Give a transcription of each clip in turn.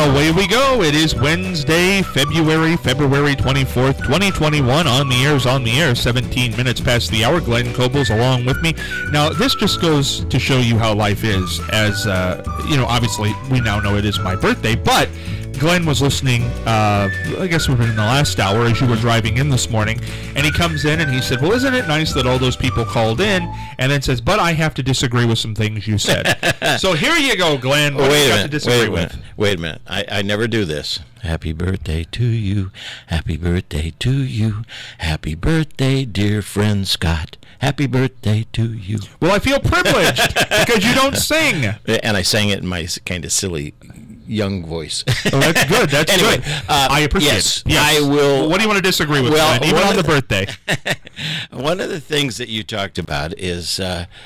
away we go. It is Wednesday, February 24th, 2021. On the air, 17 minutes past the hour. Glenn Cobles along with me. Now, this just goes to show you how life is. As, obviously, we now know it is my birthday, but Glenn was listening, I guess we were in the last hour as you were driving in this morning, and he comes in and he said, well, isn't it nice that all those people called in, and then says, but I have to disagree with some things you said. So here you go, Glenn. What do you have to disagree with? Wait a minute. I never do this. Happy birthday to you. Happy birthday to you. Happy birthday, dear friend Scott. Happy birthday to you. Well, I feel privileged because you don't sing. And I sang it in my kind of silly young voice. Oh, that's good. That's anyway, good. I appreciate it. Yes. I will. What do you want to disagree with, Glenn, even on the birthday? One of the things that you talked about is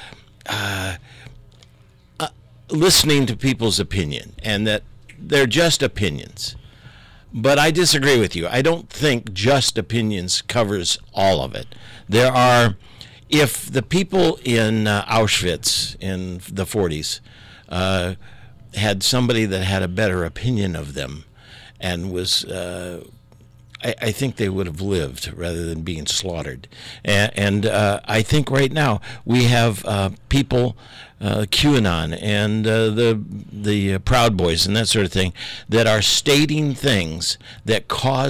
listening to people's opinion, and that they're just opinions. But I disagree with you. I don't think just opinions covers all of it. There are, if the people in Auschwitz in the 40s had somebody that had a better opinion of them and was, I think they would have lived rather than being slaughtered. And I think right now we have people, QAnon and the Proud Boys and that sort of thing, that are stating things that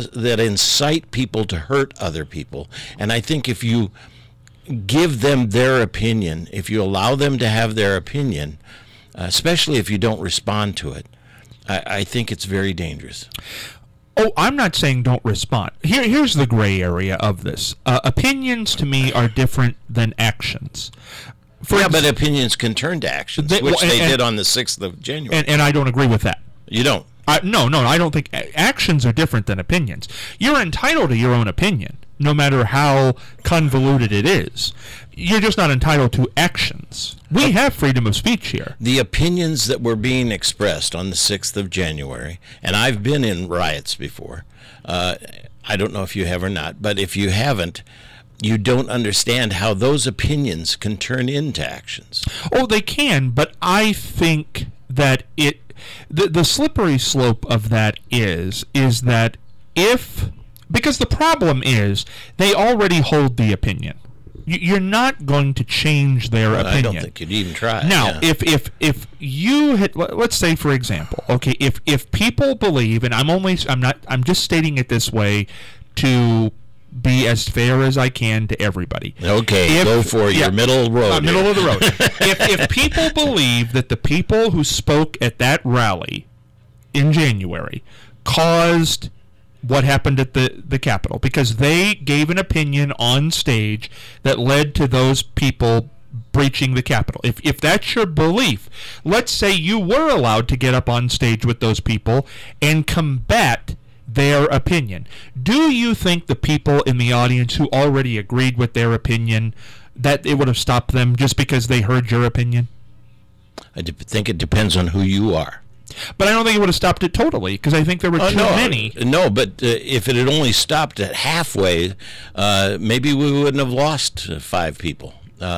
incite people to hurt other people. And I think if you give them their opinion, if you allow them to have their opinion, especially if you don't respond to it, I think it's very dangerous. Oh, I'm not saying don't respond. Here's the gray area of this. Opinions, to me, are different than actions. But opinions can turn to actions, which they did on the 6th of January. And I don't agree with that. You don't? No, I don't think actions are different than opinions. You're entitled to your own opinion, no matter how convoluted it is. You're just not entitled to actions. We have freedom of speech here. The opinions that were being expressed on the 6th of January, and I've been in riots before. I don't know if you have or not, but if you haven't, you don't understand how those opinions can turn into actions. Oh, they can, but I think that the slippery slope of that is that because the problem is they already hold the opinion. You're not going to change their opinion. I don't think you'd even try. Now, if you had, let's say, for example, okay, if people believe, and I'm just stating it this way to be as fair as I can to everybody. Okay, go for your middle road. Middle of the road. If people believe that the people who spoke at that rally in January caused what happened at the Capitol, because they gave an opinion on stage that led to those people breaching the Capitol. If that's your belief, let's say you were allowed to get up on stage with those people and combat their opinion. Do you think the people in the audience who already agreed with their opinion, that it would have stopped them just because they heard your opinion? I think it depends on who you are. But I don't think it would have stopped it totally, because I think there were too many. No, but if it had only stopped at halfway, maybe we wouldn't have lost 5 people.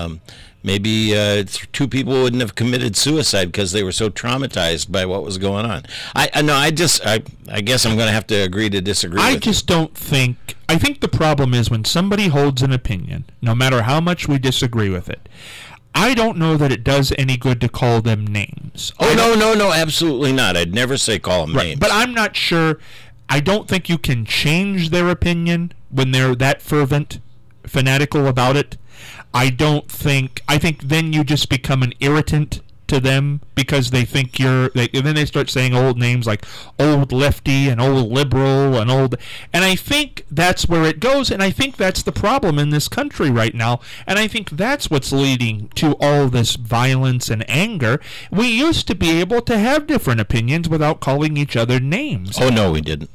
Maybe 2 people wouldn't have committed suicide because they were so traumatized by what was going on. I guess I'm going to have to agree to disagree with you. I just don't think... I think the problem is when somebody holds an opinion, no matter how much we disagree with it, I don't know that it does any good to call them names. No, absolutely not. I'd never say call them names. But I'm not sure. I don't think you can change their opinion when they're that fervent, fanatical about it. I think then you just become an irritant to them because they think and then they start saying old names like old lefty and old liberal and I think that's where it goes, and I think that's the problem in this country right now, and I think that's what's leading to all this violence and anger. We used to be able to have different opinions without calling each other names. Oh, no, we didn't.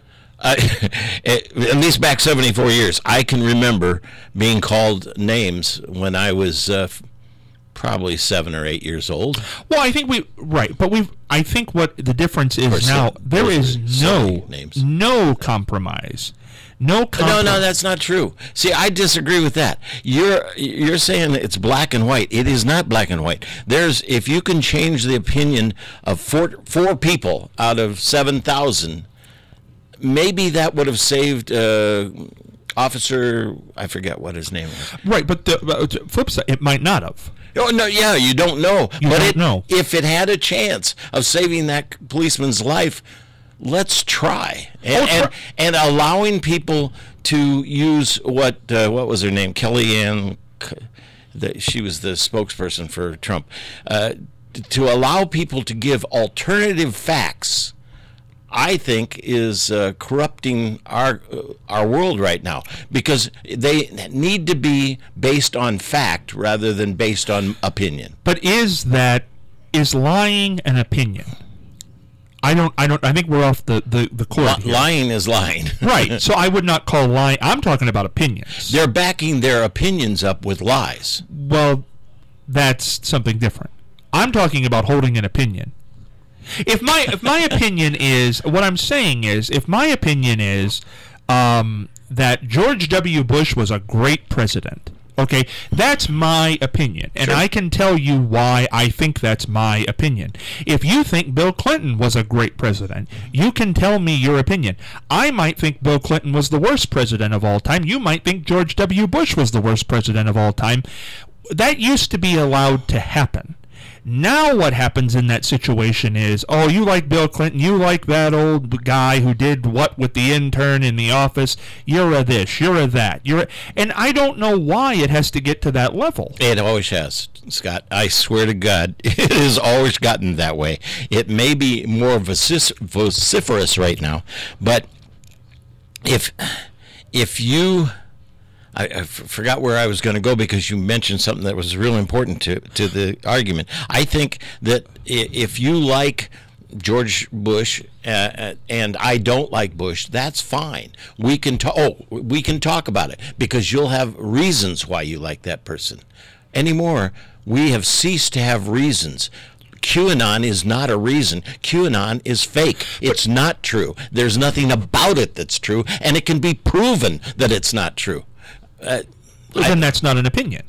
At least back 74 years, I can remember being called names when I was probably 7 or 8 years old. Well, I think I think what the difference is now, there is no compromise. No, that's not true. See, I disagree with that. You're saying it's black and white. It is not black and white. If you can change the opinion of four people out of 7,000, maybe that would have saved Officer, I forget what his name was. Right, but the flip side, it might not have. Oh, no, yeah, you don't know. know. If it had a chance of saving that policeman's life, let's try. And allowing people to use what was her name? Kellyanne, she was the spokesperson for Trump. To allow people to give alternative facts, I think, is corrupting our world right now, because they need to be based on fact rather than based on opinion. But is lying an opinion? I think we're off the court here. Lying is lying. Right. So I would not call lying. I'm talking about opinions. They're backing their opinions up with lies. Well, that's something different. I'm talking about holding an opinion. If my opinion is, what I'm saying is, if my opinion is that George W. Bush was a great president, okay, that's my opinion, and sure. I can tell you why I think that's my opinion. If you think Bill Clinton was a great president, you can tell me your opinion. I might think Bill Clinton was the worst president of all time. You might think George W. Bush was the worst president of all time. That used to be allowed to happen. Now what happens in that situation is, oh, you like Bill Clinton, you like that old guy who did what with the intern in the office, you're a this, you're a that, and I don't know why it has to get to that level. It always has, Scott. I swear to God, it has always gotten that way. It may be more vociferous right now, but if you... I forgot where I was going to go, because you mentioned something that was really important to the argument. I think that if you like George Bush and I don't like Bush, that's fine. We can talk about it, because you'll have reasons why you like that person. Anymore, we have ceased to have reasons. QAnon is not a reason. QAnon is fake. It's not true. There's nothing about it that's true, and it can be proven that it's not true. Then that's not an opinion.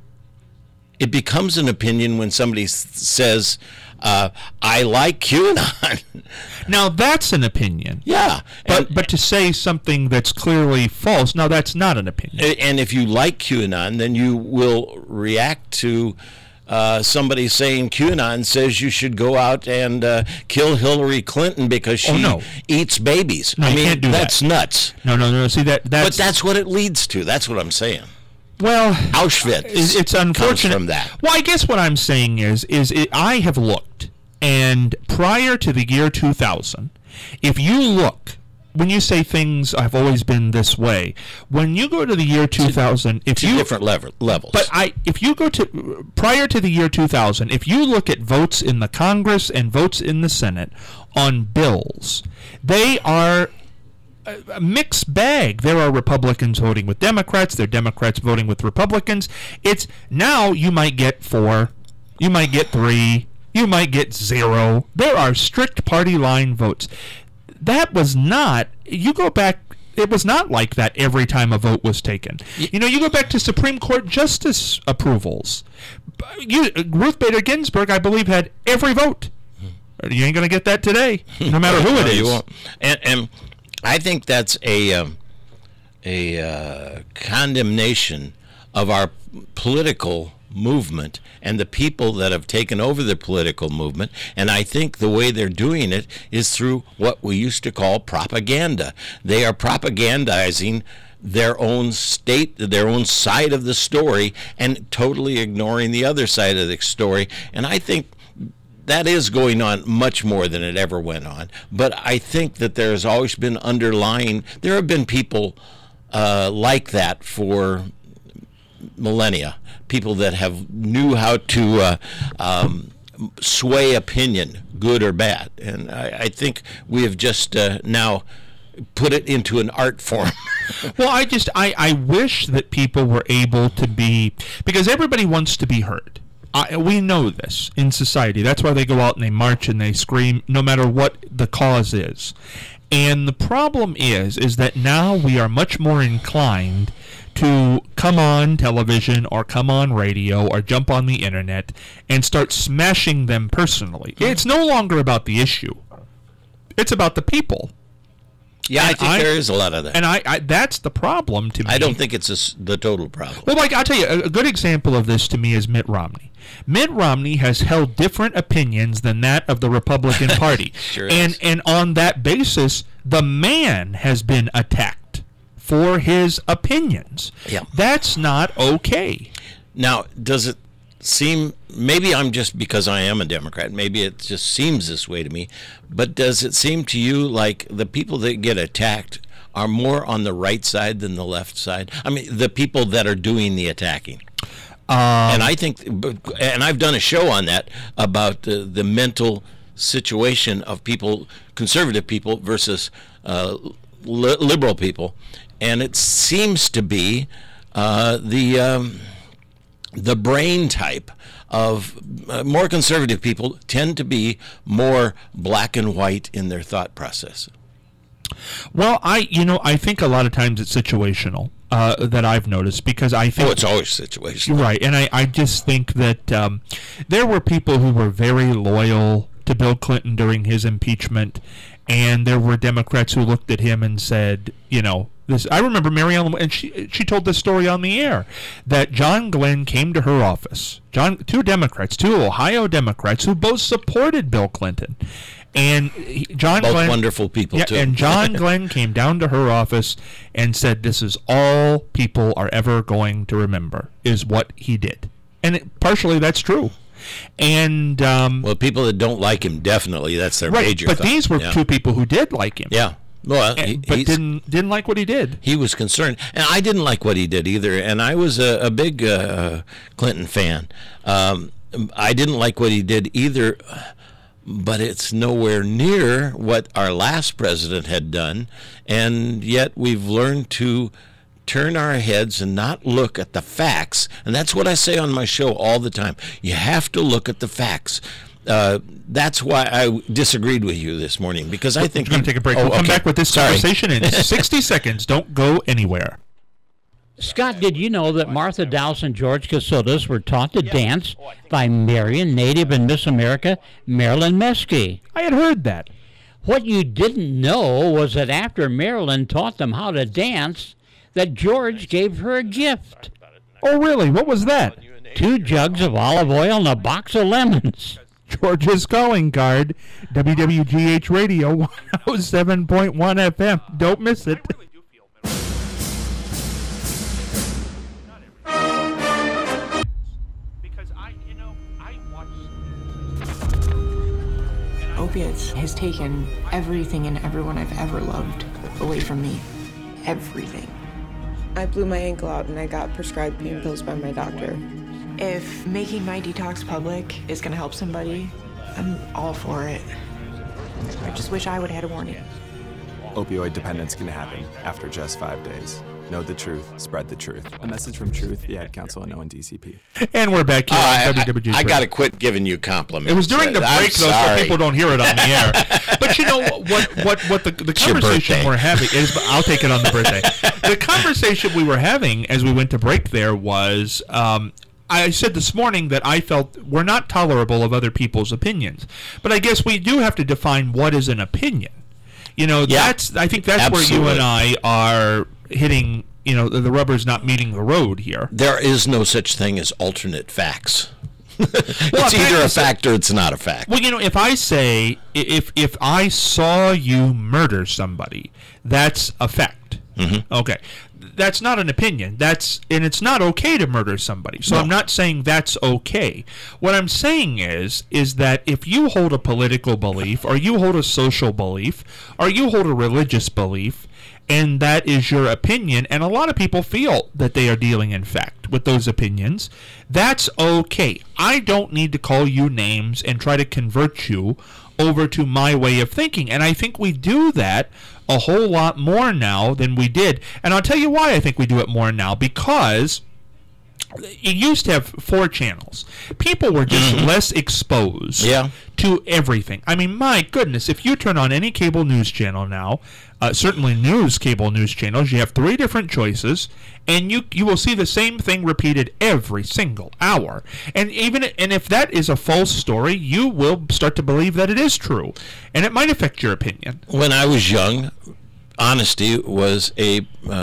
It becomes an opinion when somebody says, I like QAnon. Now that's an opinion. Yeah. But to say something that's clearly false, now that's not an opinion. And if you like QAnon, then you will react to somebody saying QAnon says you should go out and kill Hillary Clinton because she eats babies. No, I mean, can't do that's that. Nuts. No. See that's. But that's what it leads to. That's what I'm saying. Well, Auschwitz. It's unfortunate. Comes from that. Well, I guess what I'm saying is I have looked, and prior to the year 2000, if you look. When you say things have always been this way, when you go to the year 2000, different levels. But if you go to prior to the year 2000, if you look at votes in the Congress and votes in the Senate on bills, they are a mixed bag. There are Republicans voting with Democrats. There are Democrats voting with Republicans. It's now you might get 4, you might get 3, you might get 0. There are strict party line votes. That was not, you go back, it was not like that every time a vote was taken. You know, you go back to Supreme Court justice approvals. Ruth Bader Ginsburg, I believe, had every vote. You ain't going to get that today, no matter who it is. You won't. And I think that's a condemnation of our political movement and the people that have taken over the political movement, and I think the way they're doing it is through what we used to call propaganda. They are propagandizing their own state, their own side of the story, and totally ignoring the other side of the story. And I think that is going on much more than it ever went on. But I think that there has always been there have been people like that for millennia. People that have knew how to sway opinion, good or bad. And I think we have just now put it into an art form. Well, I wish that people were able to be, because everybody wants to be heard. we know this in society. That's why they go out and they march and they scream, no matter what the cause is. And the problem is that now we are much more inclined to come on television or come on radio or jump on the internet and start smashing them personally. It's no longer about the issue. It's about the people. Yeah, I think there is a lot of that. And I that's the problem to me. I don't think it's the total problem. Well, Mike, I'll tell you, a good example of this to me is Mitt Romney. Mitt Romney has held different opinions than that of the Republican Party. Sure and on that basis, the man has been attacked for his opinions. Yeah. That's not okay. Now, does it seem, maybe I'm just because I am a Democrat, maybe it just seems this way to me, but does it seem to you like the people that get attacked are more on the right side than the left side? I mean, the people that are doing the attacking. And I think, and I've done a show on that about the mental situation of people, conservative people versus liberal people, and it seems to be the brain type of more conservative people tend to be more black and white in their thought process. Well, I think a lot of times it's situational that I've noticed, because I think... Oh, it's always situational. Right, and I just think that there were people who were very loyal to Bill Clinton during his impeachment, and there were Democrats who looked at him and said, this. I remember Mary Ellen, and she told this story on the air, that John Glenn came to her office. Two Ohio Democrats who both supported Bill Clinton. And John Both Glenn, wonderful people, too. And John Glenn came down to her office and said, "This is all people are ever going to remember, is what he did." And partially that's true. And well, people that don't like him, definitely, that's their major but thought. these were two people who did like him. Yeah. Well, but didn't like what he did. He was concerned, and I didn't like what he did either. And I was a big Clinton fan. I didn't like what he did either, but it's nowhere near what our last president had done. And yet we've learned to turn our heads and not look at the facts. And that's what I say on my show all the time. You have to look at the facts. That's why I disagreed with you this morning, because I think... We're going to take a break. We'll come back with this conversation in 60 seconds. Don't go anywhere. Scott, did you know that Martha Dowse and George Casildas were taught to dance by Marion, native and Miss America, Marilyn Meskey? I had heard that. What you didn't know was that after Marilyn taught them how to dance, that George gave her a gift. Oh, really? What was that? 2 jugs of olive oil and a box of lemons. George's calling card, WWGH Radio 107.1 FM. Don't miss it. Opiates has taken everything and everyone I've ever loved away from me. Everything. I blew my ankle out and I got prescribed pain pills by my doctor. If making my detox public is going to help somebody, I'm all for it. I just wish I would have had a warning. Opioid dependence can happen after just 5 days. Know the truth, spread the truth. A message from Truth, the Ad Council, and ONDCP. And we're back here on WWG. I got to quit giving you compliments. It was during the break, though, so people don't hear it on the air. But you know what the conversation we're having is, I'll take it on the birthday. The conversation we were having as we went to break there was, I said this morning that I felt we're not tolerable of other people's opinions. But I guess we do have to define what is an opinion. I think that's absolutely. where you and I are hitting, the rubber's not meeting the road here. There is no such thing as alternate facts. It's either a fact or it's not a fact. Well, if I say, if I saw you murder somebody, that's a fact. Mm-hmm. Okay. That's not an opinion. And it's not okay to murder somebody. So no. I'm not saying that's okay. What I'm saying is that if you hold a political belief, or you hold a social belief, or you hold a religious belief, and that is your opinion, and a lot of people feel that they are dealing in fact with those opinions, that's okay. I don't need to call you names and try to convert you over to my way of thinking. And I think we do that a whole lot more now than we did. And I'll tell you why I think we do it more now. Because it used to have 4 channels. People were just less exposed to everything. I mean, my goodness, if you turn on any cable news channel now, certainly cable news channels, you have 3 different choices, and you will see the same thing repeated every single hour. And if that is a false story, you will start to believe that it is true, and it might affect your opinion. When I was young, honesty was a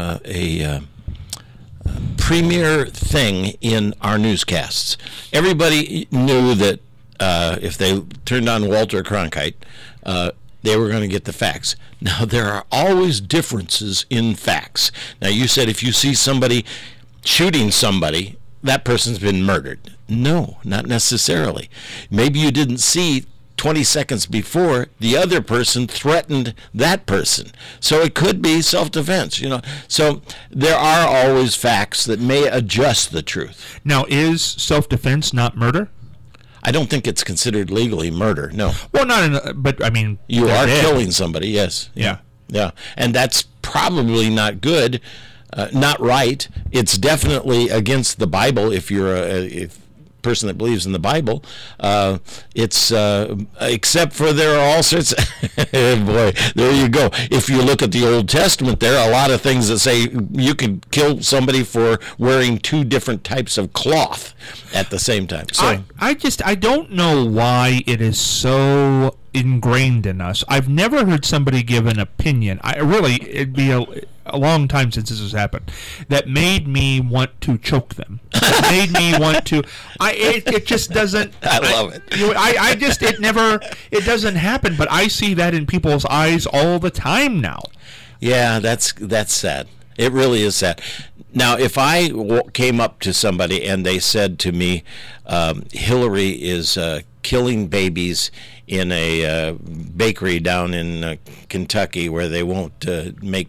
premier thing in our newscasts. Everybody knew that if they turned on Walter Cronkite, they were going to get the facts. Now, there are always differences in facts. Now, you said if you see somebody shooting somebody, that person's been murdered. No, not necessarily. Maybe you didn't see 20 seconds before the other person threatened that person. So it could be self-defense, So there are always facts that may adjust the truth. Now, is self-defense not murder? I don't think it's considered legally murder, no. Well, but I mean... You are killing somebody, yes. Yeah. Yeah, and that's probably not good, not right. It's definitely against the Bible if you're a person that believes in the Bible. It's except for there are all sorts boy, there you go. If you look at the Old Testament, there are a lot of things that say you can kill somebody for wearing 2 different types of cloth at the same time. So I don't know why it is so ingrained in us. I've never heard somebody give an opinion. It'd be a long time since this has happened, that made me want to choke them. That made me want to. It just doesn't. I love it. It doesn't happen. But I see that in people's eyes all the time now. Yeah, that's sad. It really is sad. Now, if I came up to somebody and they said to me, Hillary is killing babies in a bakery down in Kentucky where they won't make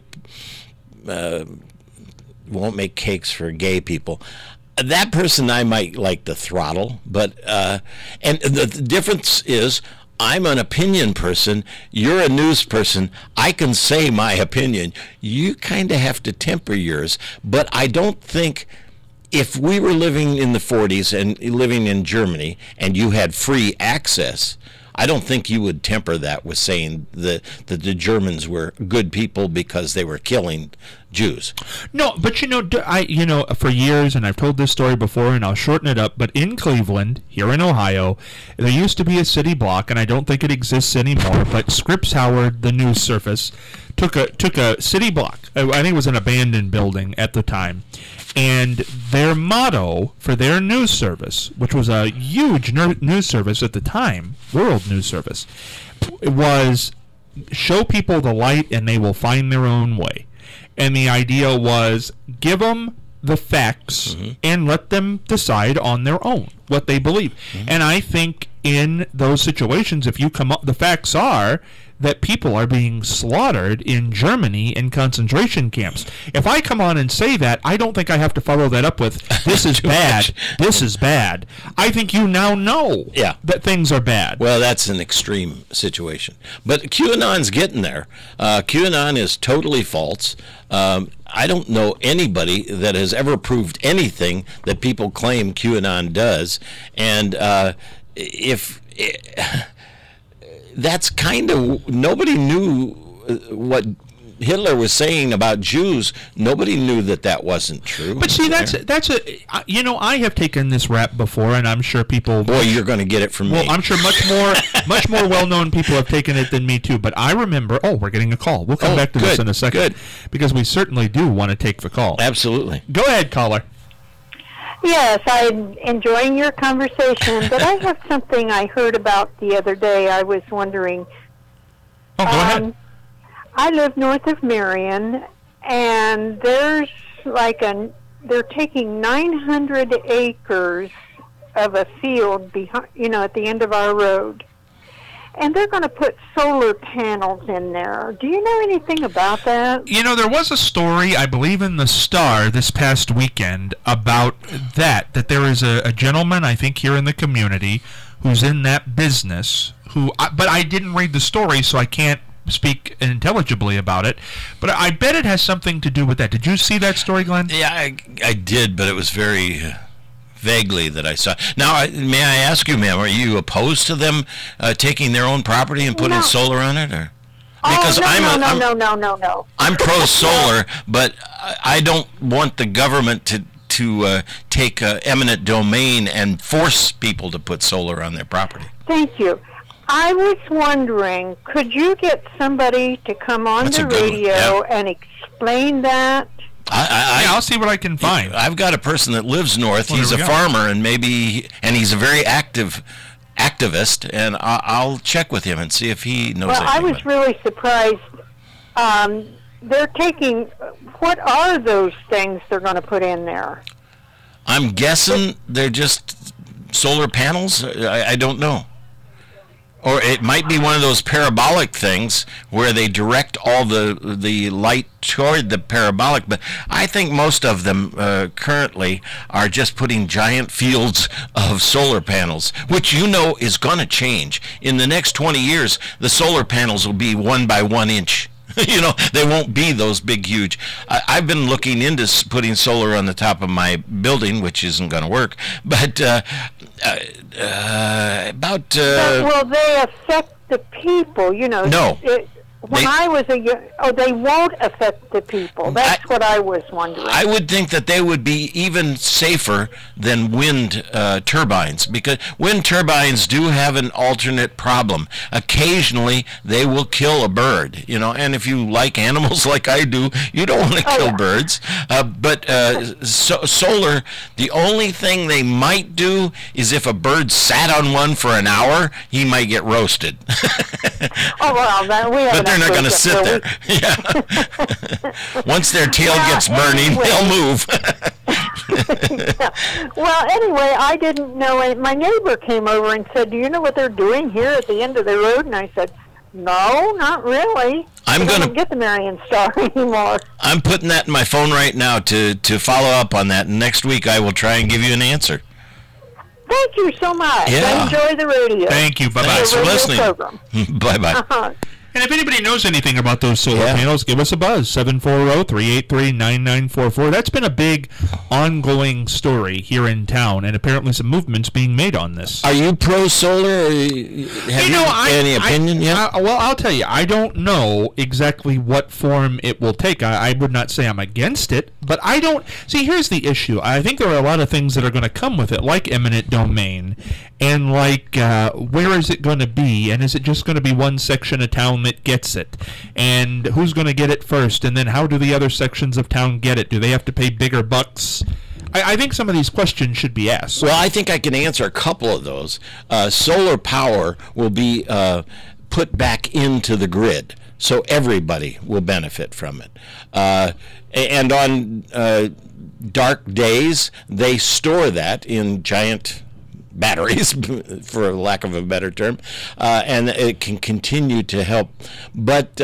cakes for gay people, that person I might like to throttle. But and the difference is, I'm an opinion person, you're a news person. I can say my opinion. You kind of have to temper yours. But I don't think, if we were living in the 40s and living in Germany and you had free access, I don't think you would temper that with saying that the Germans were good people because they were killing Jews. No, but for years, and I've told this story before, and I'll shorten it up, but in Cleveland, here in Ohio, there used to be a city block, and I don't think it exists anymore, but Scripps Howard, the news service, took a city block. I think it was an abandoned building at the time, and their motto for their news service, which was a huge news service at the time, world news service, was show people the light and they will find their own way. And the idea was give them the facts and let them decide on their own what they believe. And I think in those situations, if you come up, the facts are that people are being slaughtered in Germany in concentration camps. If I come on and say that, I don't think I have to follow that up with, this is bad, this is bad. I think you now know that things are bad. Well, that's an extreme situation. But QAnon's getting there. QAnon is totally false. I don't know anybody that has ever proved anything that people claim QAnon does. And that's kind of, nobody knew what Hitler was saying about Jews. Nobody knew that wasn't true. But see, I have taken this rap before, and I'm sure people. Boy, you're going to get it from me. Well, I'm sure much more well-known people have taken it than me too. But I remember. Oh, we're getting a call. We'll come back to this in a second, because we certainly do want to take the call. Absolutely. Go ahead, caller. Yes, I'm enjoying your conversation, but I have something I heard about the other day. I was wondering. Oh, go ahead. I live north of Marion, and there's they're taking 900 acres of a field behind, at the end of our road, and they're going to put solar panels in there. Do you know anything about that? There was a story, I believe, in the Star this past weekend about that there is a gentleman, I think, here in the community who's in that business, but I didn't read the story, so I can't speak intelligibly about it. But I bet it has something to do with that. Did you see that story, Glenn? Yeah, I did, but it was very vaguely that I saw. Now, may I ask you, ma'am, are you opposed to them taking their own property and putting solar on it, or? Because no. I'm pro-solar, but I don't want the government to take eminent domain and force people to put solar on their property. Thank you. I was wondering, could you get somebody to come on the radio and explain that? I'll see what I can find. I've got a person that lives north. He's a farmer, and he's a very activist, and I'll check with him and see if he knows anything. Well, I was really surprised. They're taking, what are those things they're going to put in there? I'm guessing they're just solar panels. I don't know. Or it might be one of those parabolic things where they direct all the light toward the parabolic. But I think most of them currently are just putting giant fields of solar panels, which is going to change. In the next 20 years, the solar panels will be 1 by 1 inch. They won't be those big, huge. I've been looking into putting solar on the top of my building, which isn't going to work. But But will they affect the people? No. They won't affect the people. That's what I was wondering. I would think that they would be even safer than wind turbines, because wind turbines do have an alternate problem. Occasionally, they will kill a bird, and if you like animals like I do, you don't want to kill birds. But solar, the only thing they might do is if a bird sat on one for an hour, he might get roasted. But they're not going to sit there. Yeah. Once their tail gets burning, they'll move. Well, anyway, I didn't know. My neighbor came over and said, "Do you know what they're doing here at the end of the road?" And I said, "No, not really. I don't get the Marion Star anymore." I'm putting that in my phone right now to follow up on that. And next week, I will try and give you an answer. Thank you so much. Yeah. I enjoy the radio. Thank you. Bye-bye. Thanks for listening. Bye-bye. Uh-huh. And if anybody knows anything about those solar panels, give us a buzz, 740-383-9944. That's been a big ongoing story here in town, and apparently some movements being made on this. Are you pro-solar? Any opinion yet? Well, I'll tell you, I don't know exactly what form it will take. I would not say I'm against it, but I don't... See, here's the issue. I think there are a lot of things that are going to come with it, like eminent domain, and like where is it going to be, and is it just going to be one section of town that gets it, and who's going to get it first, and then how do the other sections of town get it? Do they have to pay bigger bucks? I think some of these questions should be asked. Well, I think I can answer a couple of those. Solar power will be put back into the grid, so everybody will benefit from it. And on dark days, they store that in giant batteries, for lack of a better term, and it can continue to help. But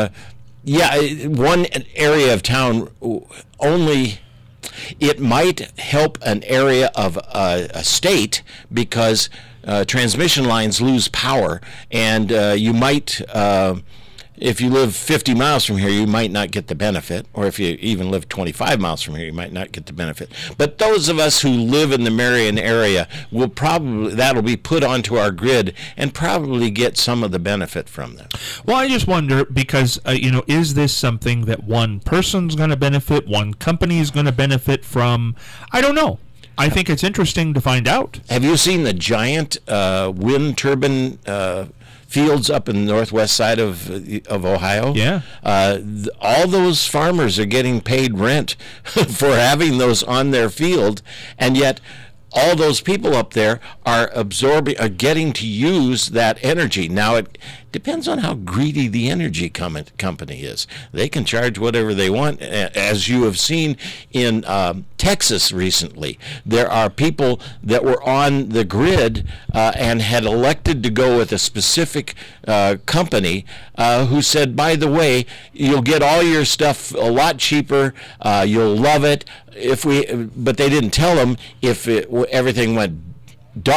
one area of town only, it might help an area of a state, because transmission lines lose power, and you might, if you live 50 miles from here, you might not get the benefit, or if you even live 25 miles from here, you might not get the benefit. But those of us who live in the Marion area that'll be put onto our grid and probably get some of the benefit from them. Well, I just wonder, because is this something that one person's going to benefit, one company is going to benefit from? I don't know. I think it's interesting to find out. Have you seen the giant wind turbine fields up in the northwest side of Ohio? Yeah. All those farmers are getting paid rent for having those on their field, and yet all those people up there are getting to use that energy. Now, it depends on how greedy the energy company is. They can charge whatever they want. As you have seen in Texas recently, there are people that were on the grid and had elected to go with a specific company who said, by the way, you'll get all your stuff a lot cheaper, you'll love it. But they didn't tell them if everything went dark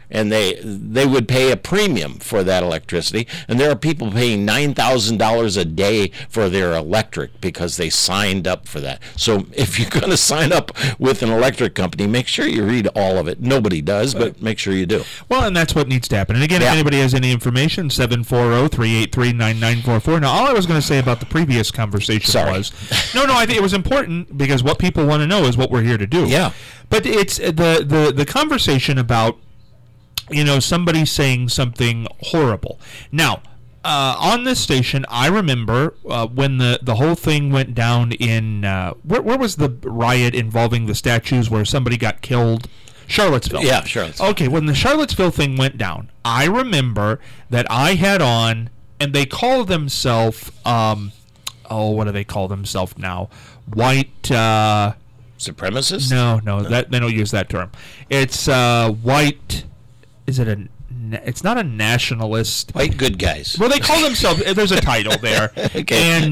and they would pay a premium for that electricity. And there are people paying $9,000 a day for their electric because they signed up for that. So if you're going to sign up with an electric company, make sure you read all of it. Nobody does, but make sure you do. Well, and that's what needs to happen. And again, if anybody has any information, 740-383-9944. Now, all I was going to say about the previous conversation was, no, I think it was important because what people want to know is what we're here to do. Yeah. But it's the conversation about, somebody saying something horrible. Now, on this station, I remember when the whole thing went down in, where was the riot involving the statues where somebody got killed? Charlottesville. Yeah, Charlottesville. Okay, when the Charlottesville thing went down, I remember that I had on, and they call themselves, what do they call themselves now? White... supremacists? No, that they don't use that term. It's white... Is it it's not a nationalist. White good guys. Well, they call themselves. There's a title there. Okay. And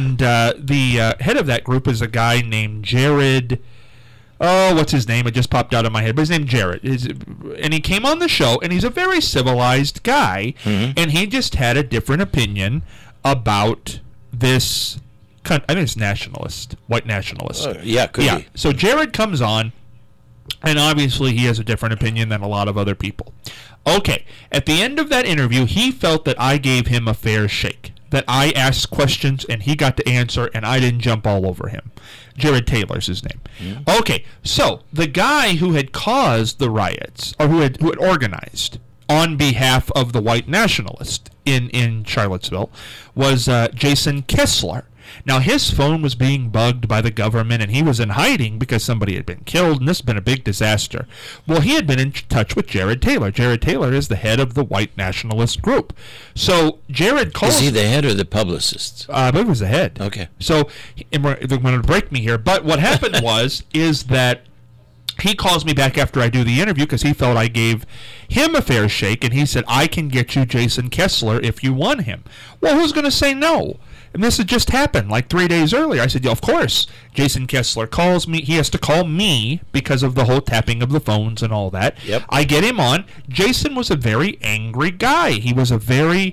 the head of that group is a guy named Jared. Oh, what's his name? It just popped out of my head. But his name Jared. And he came on the show, and he's a very civilized guy, and he just had a different opinion about this. I think it's nationalist, white nationalist. Could be. So Jared comes on. And obviously he has a different opinion than a lot of other people. Okay, at the end of that interview, he felt that I gave him a fair shake. That I asked questions and he got to answer and I didn't jump all over him. Jared Taylor's his name. Okay, so the guy who had caused the riots, or who had organized on behalf of the white nationalists in Charlottesville, was Jason Kessler. Now, his phone was being bugged by the government, and he was in hiding because somebody had been killed, and this had been a big disaster. Well, he had been in touch with Jared Taylor. Jared Taylor is the head of the white nationalist group. So Jared calls... Is he the head or the publicist? I believe he was the head. Okay. So, they're going to break me here, but what happened is that he calls me back after I do the interview because he felt I gave him a fair shake, and he said, I can get you Jason Kessler if you want him. Well, who's going to say no? And this had just happened like 3 days earlier. I said, yeah, of course. Jason Kessler calls me. He has to call me because of the whole tapping of the phones and all that. Yep. I get him on. Jason was a very angry guy. He was a very...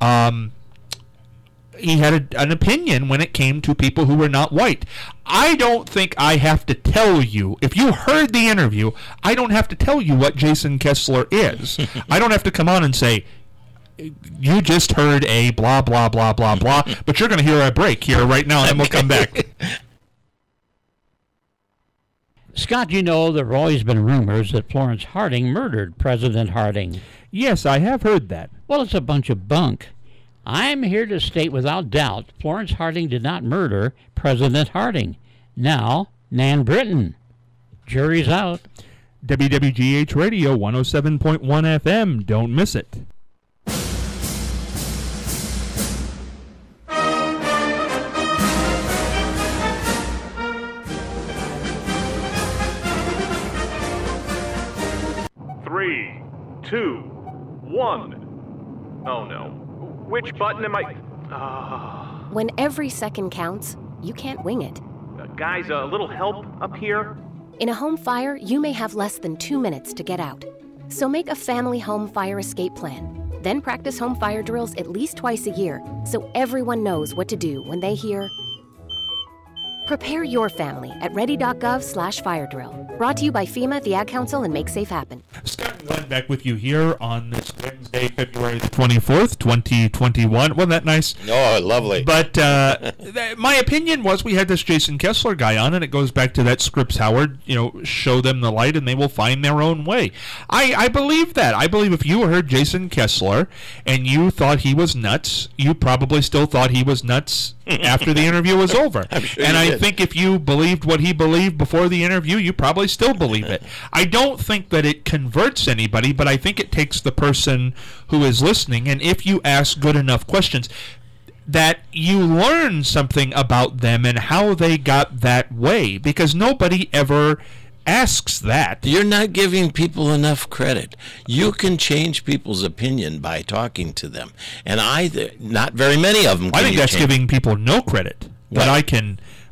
he had an opinion when it came to people who were not white. I don't think I have to tell you. If you heard the interview, I don't have to tell you what Jason Kessler is. I don't have to come on and say... You just heard a blah, blah, blah, blah, blah, but you're going to hear a break here right now, and then we'll come back. Scott, there have always been rumors that Florence Harding murdered President Harding. Yes, I have heard that. Well, it's a bunch of bunk. I'm here to state without doubt Florence Harding did not murder President Harding. Now, Nan Britton. Jury's out. WWGH Radio 107.1 FM. Don't miss it. Three, two, one. Oh no. Which button am I... When every second counts, you can't wing it. Guys, a little help up here? In a home fire, you may have less than 2 minutes to get out. So make a family home fire escape plan. Then practice home fire drills at least twice a year so everyone knows what to do when they hear... Prepare your family at ready.gov/fire drill. Brought to you by FEMA, the Ad Council, and Make Safe Happen. Scott and Glenn back with you here on this Wednesday, February the 24th, 2021. Wasn't that nice? Oh, lovely. But my opinion was we had this Jason Kessler guy on, and it goes back to that Scripps Howard, show them the light and they will find their own way. I believe that. I believe if you heard Jason Kessler and you thought he was nuts, you probably still thought he was nuts after the interview was over. I'm sure and you I did. think if you believed what he believed before the interview, you probably still believe it. I don't think that it converts anybody, but I think it takes the person who is listening, and if you ask good enough questions, that you learn something about them and how they got that way, because nobody ever asks that. You're not giving people enough credit. You can change people's opinion by talking to them. And not very many of them can. I think you that's change. giving people no credit. That What? I can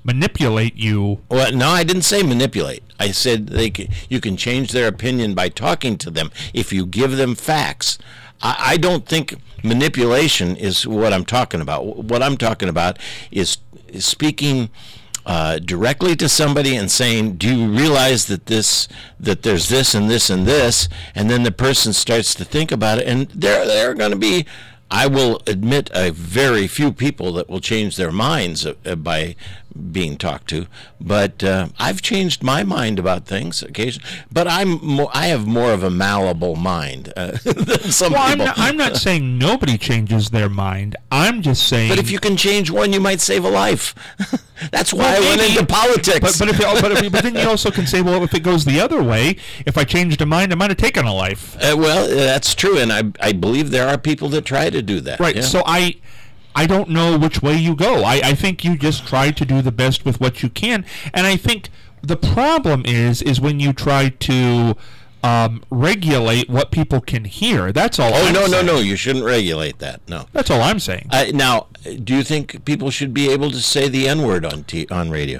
manipulate you. Well, no, I didn't say manipulate. I said you can change their opinion by talking to them if you give them facts. I don't think manipulation is what I'm talking about. What I'm talking about is speaking directly to somebody and saying, do you realize that there's this and this and this, and then the person starts to think about it, and there are going to be, I will admit, a very few people that will change their minds by being talked to, but I've changed my mind about things occasionally. But I have more of a malleable mind than some people. I'm not saying nobody changes their mind. I'm just saying. But if you can change one, you might save a life. That's why I went into politics. But then you also can say, well, if it goes the other way, if I changed a mind, I might have taken a life. Well, that's true, and I believe there are people that try to do that. Right. Yeah. So I don't know which way you go. I think you just try to do the best with what you can. And I think the problem is when you try to regulate what people can hear. That's all I'm saying. No. You shouldn't regulate that. No. That's all I'm saying. Now, do you think people should be able to say the N-word on radio?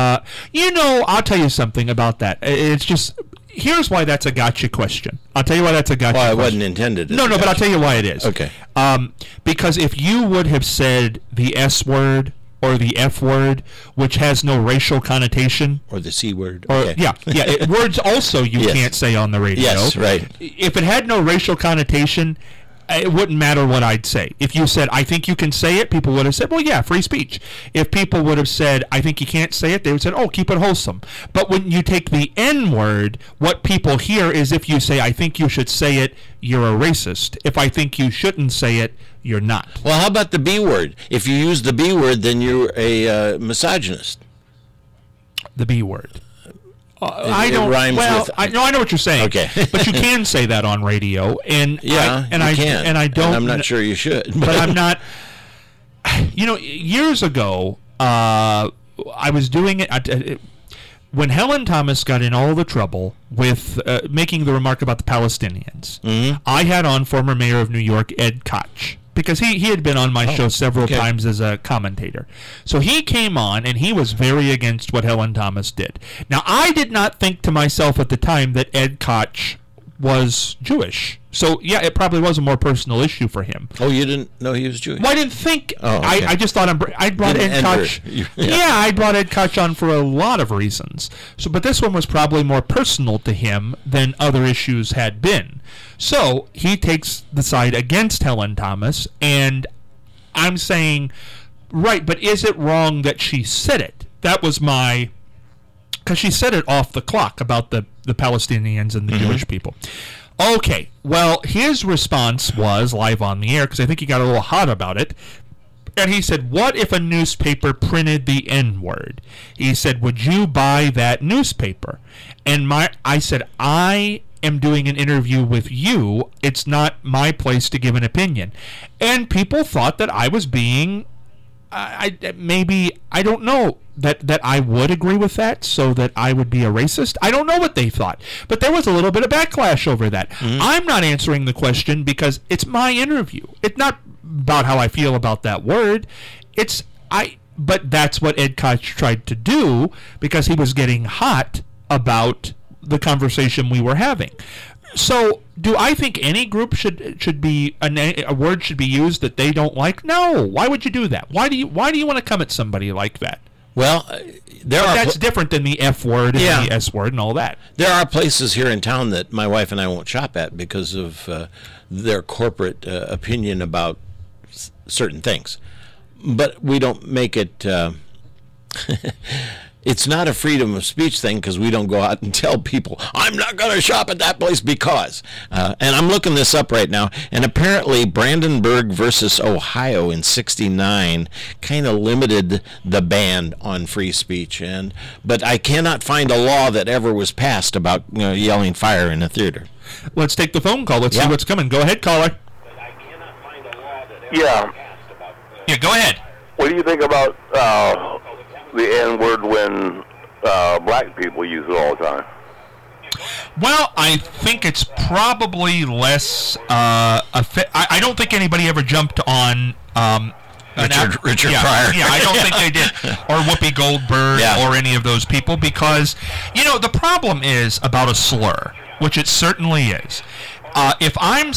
I'll tell you something about that. It's just... Here's why that's a gotcha question. I'll tell you why that's a gotcha question. Well, it wasn't intended. No, but I'll tell you why it is. Okay. Because if you would have said the S word or the F word, which has no racial connotation, or the C word, okay. Words also you can't say on the radio. Yes, right. If it had no racial connotation, it wouldn't matter what I'd say. If you said, I think you can say it, people would have said, well, yeah, free speech. If people would have said, I think you can't say it, they would have said, oh, keep it wholesome. But when you take the N word, what people hear is if you say, I think you should say it, you're a racist. If I think you shouldn't say it, you're not. Well, how about the B word? If you use the B word, then you're a misogynist. The B word. I know what you're saying. Okay. But you can say that on radio, and you can. And I don't. And I'm not sure you should. But I'm not. Years ago, I was doing it when Helen Thomas got in all the trouble with making the remark about the Palestinians. Mm-hmm. I had on former mayor of New York Ed Koch, because he had been on my show several times as a commentator. So he came on, and he was very against what Helen Thomas did. Now, I did not think to myself at the time that Ed Koch was Jewish. So, yeah, it probably was a more personal issue for him. Oh, you didn't know he was Jewish? Well, I didn't think. Oh, okay. I just thought I brought Ed Koch. I brought Ed Koch on for a lot of reasons. So, but this one was probably more personal to him than other issues had been. So he takes the side against Helen Thomas, and I'm saying, right, but is it wrong that she said it? That was my... Because she said it off the clock about the Palestinians and the Jewish people. Okay, well, his response was live on the air, because I think he got a little hot about it, and he said, what if a newspaper printed the N-word? He said, would you buy that newspaper? And I said, I am doing an interview with you. It's not my place to give an opinion. And people thought that I was being... I don't know that I would agree with that, so that I would be a racist. I don't know what they thought, but there was a little bit of backlash over that. I'm not answering the question because it's my interview. It's not about how I feel about that word. But that's what Ed Koch tried to do, because he was getting hot about the conversation we were having. So, do I think any group should be a word should be used that they don't like? No. Why would you do that? Why do you want to come at somebody like that? Well, that's different than the F word and the S word and all that. There are places here in town that my wife and I won't shop at because of their corporate opinion about certain things. But we don't make it... It's not a freedom of speech thing, because we don't go out and tell people, I'm not going to shop at that place because. And I'm looking this up right now, and apparently Brandenburg versus Ohio in '69 kind of limited the ban on free speech. But I cannot find a law that ever was passed about yelling fire in a theater. Let's take the phone call. Let's see what's coming. Go ahead, caller. Yeah, go ahead. What do you think about the N-word when black people use it all the time? Well, I think it's probably less... I don't think anybody ever jumped on Richard yeah, Pryor. Yeah, I don't think they did. Or Whoopi Goldberg or any of those people, because, the problem is about a slur, which it certainly is. If I'm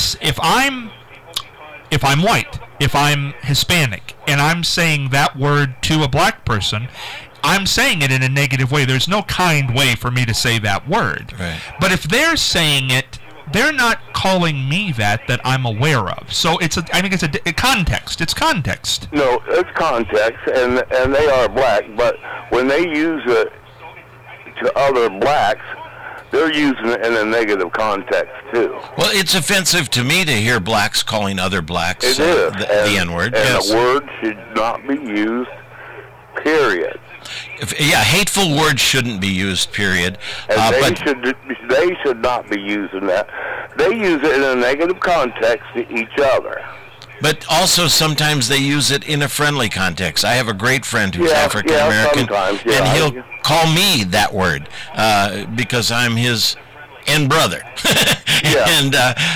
white, if I'm Hispanic, and I'm saying that word to a black person, I'm saying it in a negative way. There's no kind way for me to say that word. Right. But if they're saying it, they're not calling me that I'm aware of. So I think it's a context. It's context. No, it's context, and they are black, but when they use it to other blacks, they're using it in a negative context, too. Well, it's offensive to me to hear blacks calling other blacks It is. the N-word. And Yes. the word should not be used, period. Hateful words shouldn't be used, period. And they should not be using that. They use it in a negative context to each other. But also sometimes they use it in a friendly context. I have a great friend who's African American, and he'll call me that word because I'm his brother. And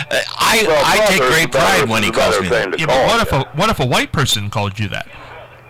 I take great pride when he calls me that. Yeah, but what if a white person called you that?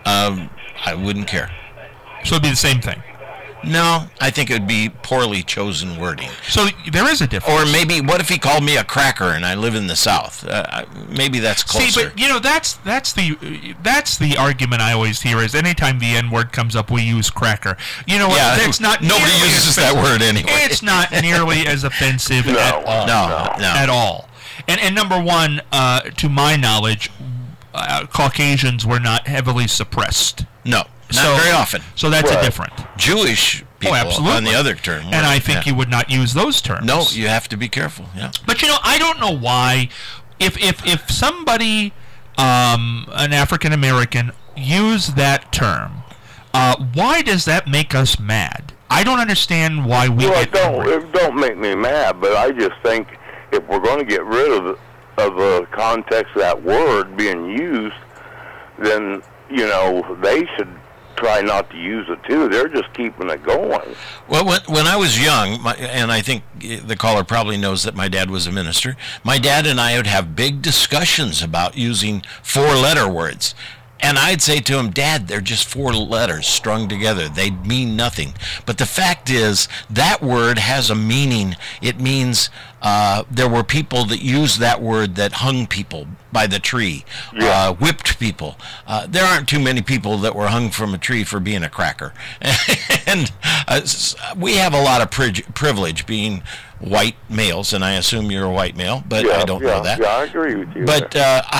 I wouldn't care. So it'd be the same thing. No, I think it would be poorly chosen wording. So there is a difference. Or maybe, what if he called me a cracker and I live in the South? Maybe that's closer. See, but that's the argument I always hear is anytime the N-word comes up, we use cracker. You know what? Yeah, that's not nobody uses that word anyway. It's not nearly as offensive at all. And number one, to my knowledge, Caucasians were not heavily suppressed. No. Not very often. So that's a different. Jewish people on the other term. And I think you would not use those terms. No, you have to be careful. Yeah. But I don't know why, if somebody, an African American, use that term, why does that make us mad? I don't understand why we. Well, it don't make me mad, but I just think if we're going to get rid of the context of that word being used, then they should try not to use it too. They're just keeping it going. Well, when I was young, and I think the caller probably knows that my dad was a minister, my dad and I would have big discussions about using 4-letter words. And I'd say to him, Dad, they're just 4 letters strung together. They mean nothing. But the fact is, that word has a meaning. It means there were people that used that word that hung people by the tree, whipped people. There aren't too many people that were hung from a tree for being a cracker. And we have a lot of privilege being white males, and I assume you're a white male, but I don't know that. Yeah, I agree with you. But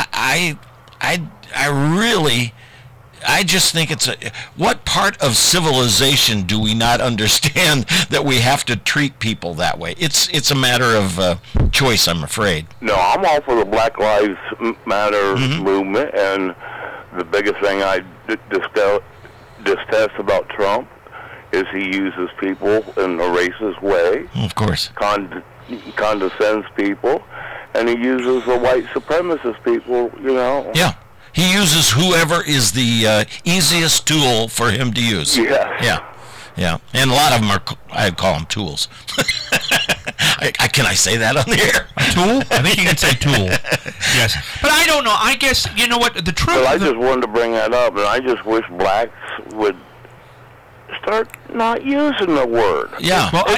I just think what part of civilization do we not understand that we have to treat people that way? It's a matter of choice, I'm afraid. No, I'm all for the Black Lives Matter movement, and the biggest thing I detest about Trump is he uses people in a racist way. Of course. Condescends people, and he uses the white supremacist people, Yeah. He uses whoever is the easiest tool for him to use. Yeah. Yeah. And a lot of them I call them tools. Can I say that on the air? A tool? I think you can say tool. Yes. But I don't know. I guess, you know what, the truth... Well, I just wanted to bring that up, and I just wish blacks would start not using the word. Yeah. Well,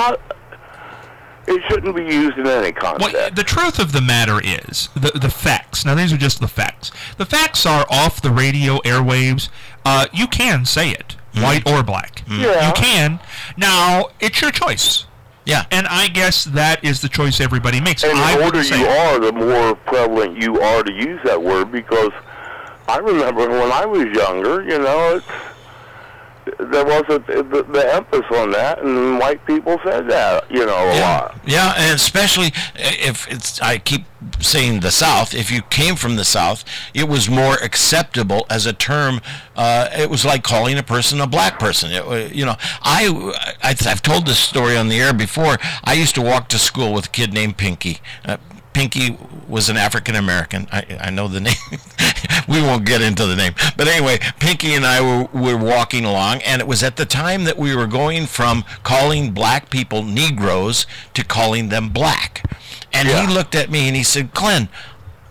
it shouldn't be used in any context. Well, the truth of the matter is, the facts. Now, these are just the facts. The facts are off the radio airwaves. You can say it, white or black. Yeah. You can. Now, it's your choice. Yeah. And I guess that is the choice everybody makes. And the older you are, the more prevalent you are to use that word, because I remember when I was younger, there wasn't the emphasis on that, and white people said that, a lot. Yeah, and especially if I keep saying the South, if you came from the South, it was more acceptable as a term. It was like calling a person a black person. I've told this story on the air before. I used to walk to school with a kid named Pinky. Pinky was an African American. I know the name. We won't get into the name. But anyway, Pinky and I were walking along, and it was at the time that we were going from calling black people Negroes to calling them black. And he looked at me and he said, Glenn,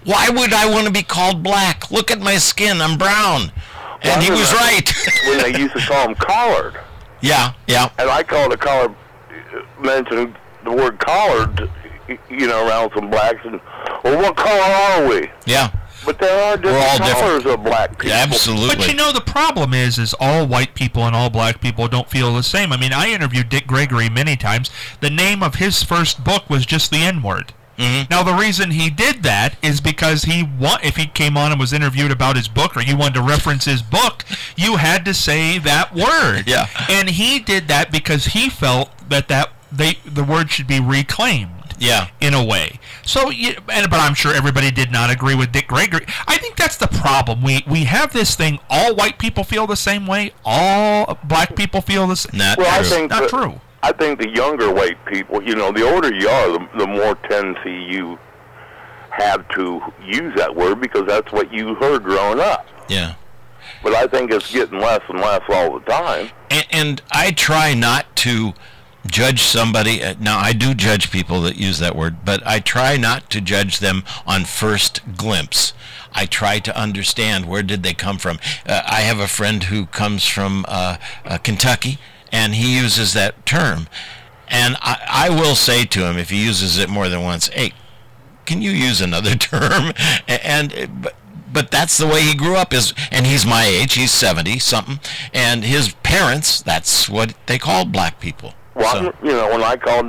Why would I want to be called black? Look at my skin. I'm brown. And he was right. When they used to call them collared. Yeah. And I called a collared, mentioning the word collared, around some blacks, and, well, what color are we? Yeah. But there are different colors of black people. Yeah, absolutely. But the problem is all white people and all black people don't feel the same. I mean, I interviewed Dick Gregory many times. The name of his first book was just the N-word. Mm-hmm. Now, the reason he did that is because if he came on and was interviewed about his book, or you wanted to reference his book, you had to say that word. Yeah. And he did that because he felt that the word should be reclaimed. Yeah. In a way. So, but I'm sure everybody did not agree with Dick Gregory. I think that's the problem. We have this thing, all white people feel the same way, all black people feel the same. Not true. I think the younger white people, the older you are, the more tendency you have to use that word because that's what you heard growing up. Yeah. But I think it's getting less and less all the time. And I try not to judge somebody. Now, I do judge people that use that word, but I try not to judge them on first glimpse. I try to understand where did they come from. I have a friend who comes from Kentucky, and he uses that term. And I will say to him, if he uses it more than once, hey, can you use another term? But that's the way he grew up, and he's my age, he's 70-something, and his parents, that's what they called black people. Well, when I called,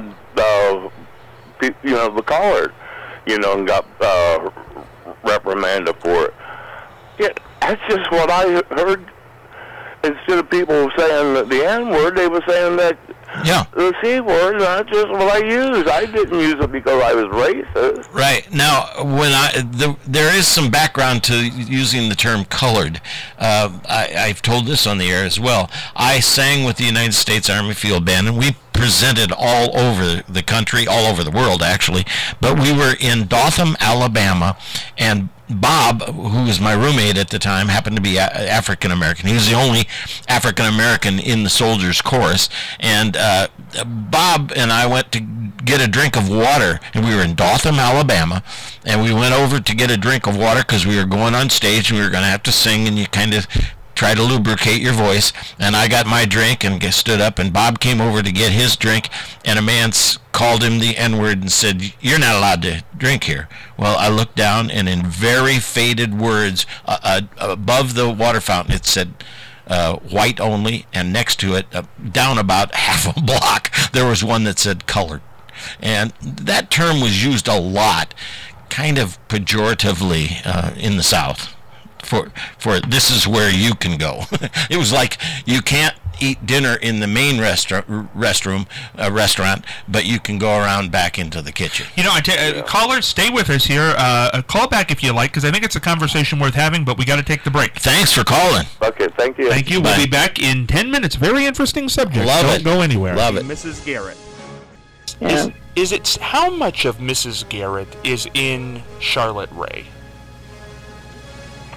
the collared, and got reprimanded for it, that's just what I heard. Instead of people saying the N-word, they were saying that the C-word, that's just what I used. I didn't use it because I was racist. Right. Now, there is some background to using the term colored. I've told this on the air as well. I sang with the United States Army Field Band, and we presented all over the country, all over the world, actually. But we were in Dothan, Alabama, and Bob, who was my roommate at the time, happened to be African American. He was the only African American in the soldiers' chorus. And Bob and I went to get a drink of water, and we were in Dothan, Alabama, and we went over to get a drink of water because we were going on stage and we were going to have to sing, and you kind of try to lubricate your voice. And I got my drink and stood up, and Bob came over to get his drink, and a man called him the N-word and said, "You're not allowed to drink here." Well, I looked down, and in very faded words above the water fountain, it said, white only, and next to it, down about half a block, there was one that said colored. And that term was used a lot, kind of pejoratively in the South. For this is where you can go. It was like you can't eat dinner in the main restaurant, but you can go around back into the kitchen. Callers, stay with us here. Call back if you like, because I think it's a conversation worth having, but we got to take the break. Thanks for calling. Okay, thank you. Thank you. Bye. We'll be back in 10 minutes. Very interesting subject. Don't go anywhere. Love it. Mrs. Garrett. Yeah. Is it how much of Mrs. Garrett is in Charlotte Rae?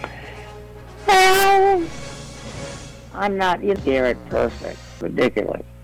Well, I'm not in Garrett perfect. Ridiculous.